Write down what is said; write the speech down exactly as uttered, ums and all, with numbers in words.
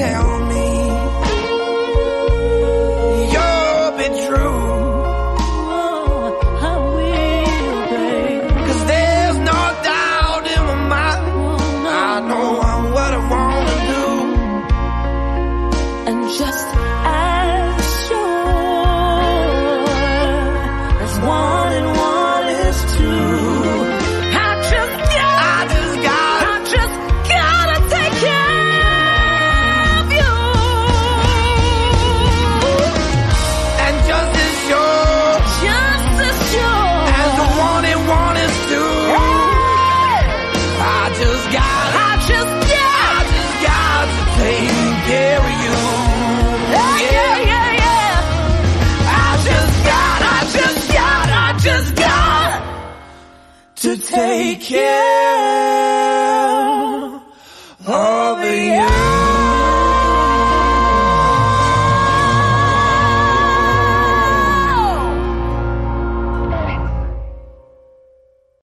tell me you'll be true. Oh, I will, babe. 'Cause there's no doubt in my mind. I know what I wanna do. And just as sure as one and one is two, I just got, I just got, I just gotta take care of you. and just as sure Just as sure as the one and one is two. I just got, I just got, I just got to take care of you. yeah, yeah, yeah, yeah. I just got, I just got, I just got to take care